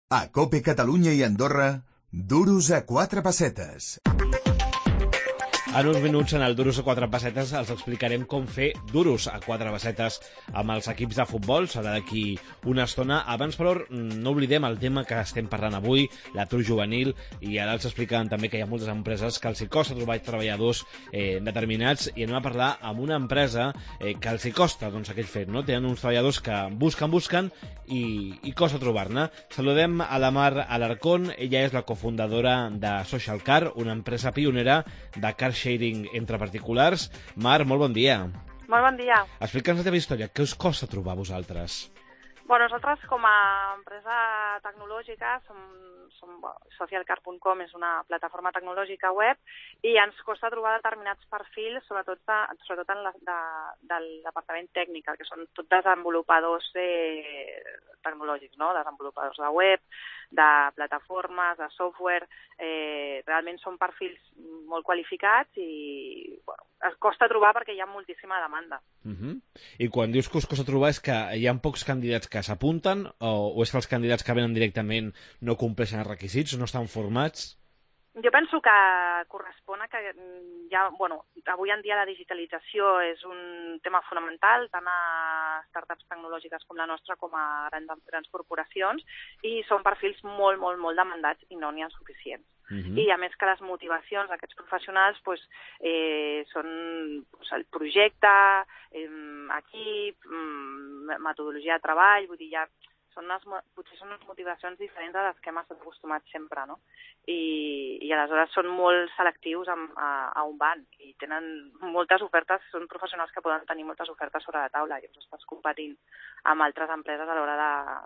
A COPE Catalunya i Andorra, duros a 4 pessetes. En uns minuts, en el Duros a 4 pessetes, els explicarem com fer duros a 4 pessetes amb els equips de futbol. Serà d'aquí una estona. Abans, però, no oblidem el tema que estem parlant avui, l'atur juvenil, i ara els explicaven també que hi ha moltes empreses que els hi costa trobar treballadors determinats, i anem a parlar amb una empresa que els hi costa aquell fet, no? Tenen uns treballadors que busquen i costa trobar-ne. Saludem a la Mar Alarcón. Ella és la cofundadora de Social Car, una empresa pionera de car sharing entre particulars. Mar, molt bon dia. Molt bon dia. Explica'ns la teva història. Què us costa trobar a vosaltres? Bueno, nosaltres com a empresa tecnològica socialcar.com és una plataforma tecnològica web i ens costa trobar determinats perfils, sobretot del departament tècnic, que són tots desenvolupadors tecnològics, no? Desenvolupadors de web, de plataformes, de software. Realment són perfils molt qualificats i es costa trobar perquè hi ha moltíssima demanda. I quan dius que us costa trobar, és que hi ha pocs candidats que s'apunten o és que els candidats que venen directament no compleixen els requisits o no estan formats? Jo penso que correspon a que avui en dia la digitalització és un tema fonamental tant a startups tecnològiques com la nostra com a grans corporacions, i són perfils molt demandats i no n'hi ha suficients. I a més que les motivacions d'aquests professionals són el projecte, equip, metodologia de treball, vull dir, potser són unes motivacions diferents a les que hem estat acostumats sempre, no? I aleshores són molt selectius a on van i tenen moltes ofertes, són professionals que poden tenir moltes ofertes sobre la taula i estàs competint amb altres empreses a l'hora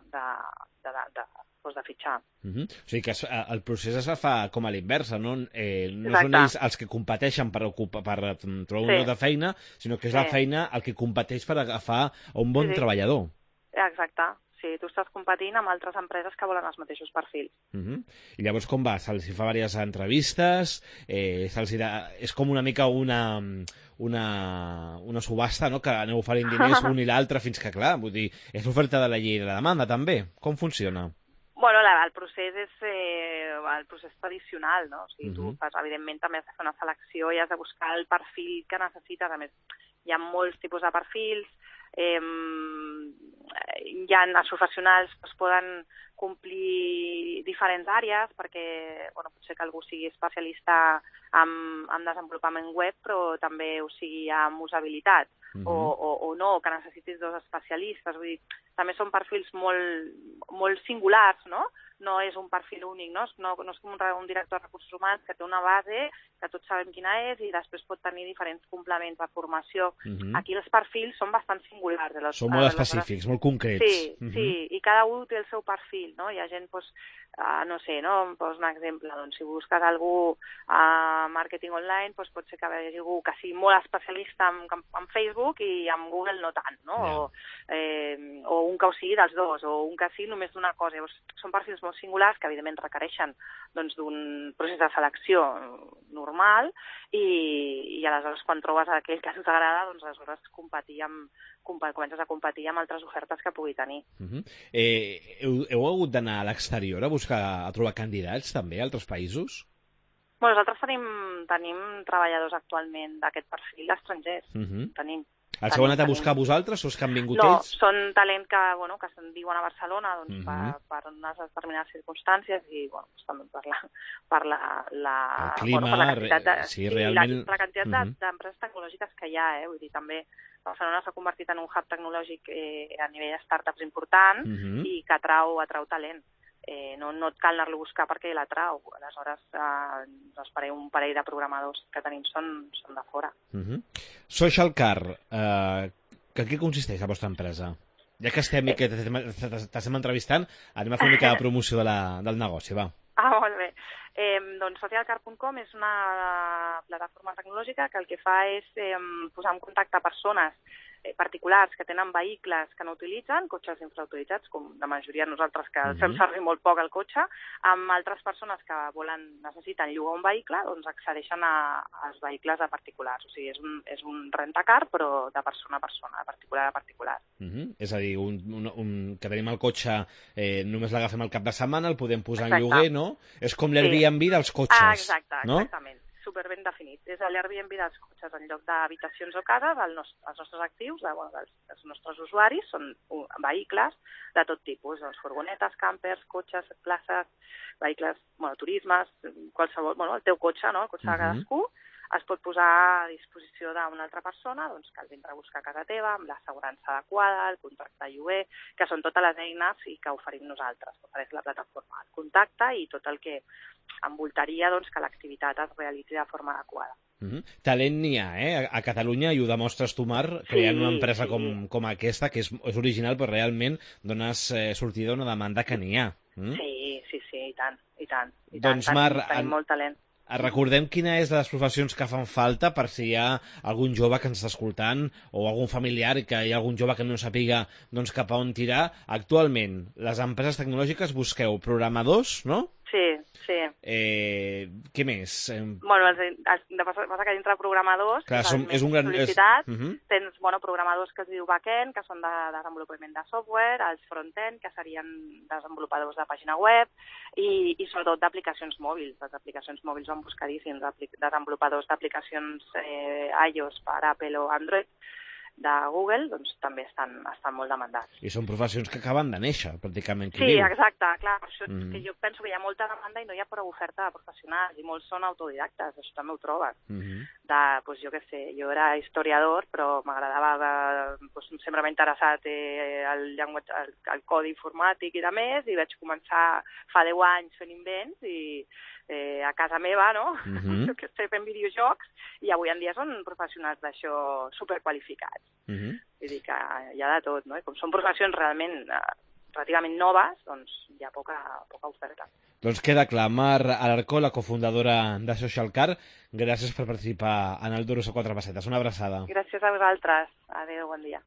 de fitxar. O sigui que el procés es fa com a l'inversa, no? No són ells els que competeixen per trobar un lloc de feina, sinó que és la feina el que competeix per agafar un bon treballador. Exacte. Sí, tu estàs competint amb altres empreses que volen els mateixos perfils. I llavors com va? Se'ls fa diverses entrevistes? És com una mica una subhasta, no? Que aneu oferint diners un i l'altre fins que, clar, vull dir, és l'oferta de la llei i de la demanda, també. Com funciona? Bueno, el procés és el procés tradicional, no? O sigui, tu fas, evidentment, també has de fer una selecció i has de buscar el perfil que necessites. A més, hi ha molts tipus de perfils, els professionals poden complir diferents àrees perquè potser que algú sigui especialista en desenvolupament web però també ho sigui en usabilitat o no, que necessitis dos especialistes. Vull dir, també són perfils molt singulars, no? No és un perfil únic, no? No és com un director de recursos humans que té una base que tots sabem quina és i després pot tenir diferents complements de formació. Aquí els perfils són bastant singulars. Són molt específics, molt concrets. Sí, i cada un té el seu perfil, no? Hi ha gent, no sé, no? Em poso un exemple, si busques algú a màrqueting online, pot ser que hi hagi algú que sigui molt especialista en Facebook i en Google no tant, no? O un que ho sigui dels dos, o un que sigui només d'una cosa. Llavors, són perfils molt singulars que evidentment requereixen d'un procés de selecció normal i aleshores quan trobes aquell que t'agrada, aleshores comences a competir amb altres ofertes que pugui tenir. Heu hagut d'anar a l'exterior a trobar candidats també a altres països? Nosaltres tenim treballadors actualment d'aquest perfil estrangers. Tenim. Els heu anat a buscar vosaltres o és que han vingut ells? No, són talent que se'n diuen a Barcelona per unes determinades circumstàncies i també per la clima, la quantitat realment... la quantitat d'empreses tecnològiques que hi ha. Vull dir, també Barcelona s'ha convertit en un hub tecnològic a nivell de startups important i que atrau talent. No et cal anar-lo a buscar perquè l'atrau. Aleshores, un parell de programadors que tenim són de fora. Social Car, que què consisteix la vostra empresa? Ja que estem i que t'estem entrevistant, anem a fer una mica de promoció del negoci, va. Molt bé. Doncs socialcar.com és una plataforma tecnològica que el que fa és posar en contacte persones particulars que tenen vehicles que no utilitzen, cotxes infrautilitzats, com la majoria de nosaltres que fem servir molt poc el cotxe, amb altres persones que necessiten llogar un vehicle, doncs accedeixen als vehicles de particulars. O sigui, és un rentacar, però de persona a persona, de particular a particular. És a dir, que tenim el cotxe, només l'agafem al cap de setmana, el podem posar en lloguer, no? És com l'Airbnb dels cotxes, no? Exactament. Super ben definit. És l'Airbnb dels cotxes en lloc d'habitacions o cases, els nostres actius, dels nostres usuaris, són vehicles de tot tipus, doncs furgonetes, campers, cotxes, places, vehicles, turismes, qualsevol, el teu cotxe, no? El cotxe de cadascú, es pot posar a disposició d'una altra persona doncs, que el vindrà a buscar a casa teva, amb l'assegurança adequada, el contracte de lloguer, que són totes les eines i que oferim nosaltres, que ofereix la plataforma. El contacte i tot el que envoltaria doncs, que l'activitat es realitzi de forma adequada. Talent n'hi ha, A Catalunya, i ho demostres tu, Mar, creant una empresa com aquesta, que és original, però realment dones sortida a una demanda que n'hi ha. Sí, i tant. Doncs, Mar, tenim molt talent. Recordem quina és de les professions que fan falta per si hi ha algun jove que ens està escoltant o algun familiar, que hi ha algun jove que no sàpiga doncs, cap a on tirar. Actualment, les empreses tecnològiques busqueu programadors, no? Sí. Què més? Passa que dintre de programadors, clar, és un gran sol·licitat, tens programadors que es diu back-end, que són de desenvolupament de software, els front-end, que serien desenvolupadors de pàgina web, i sobretot d'aplicacions mòbils. Les aplicacions mòbils són buscadíssims, desenvolupadors d'aplicacions iOS per Apple o Android, de Google, doncs també estan molt demandats. I són professions que acaben de néixer, pràcticament. Sí, exacte, clar. Això és que jo penso que hi ha molta demanda i no hi ha prou oferta de professionals, i molts són autodidactes, això també ho trobes. Jo què sé, jo era historiador, però m'agradava, sempre m'ha interessat el codi informàtic i de més, i vaig començar fa 10 anys fent invents i a casa meva, no? Que estic fent videojocs, i avui en dia són professionals d'això superqualificats. Vull dir que hi ha de tot, no? I com són professions realment relativament noves, doncs hi ha poca oferta. Doncs queda clar. Mar Alarcó, la cofundadora de Socialcar, gràcies per participar en el Duros a 4 Pessetes. Una abraçada. Gràcies a vosaltres. Adéu, bon dia.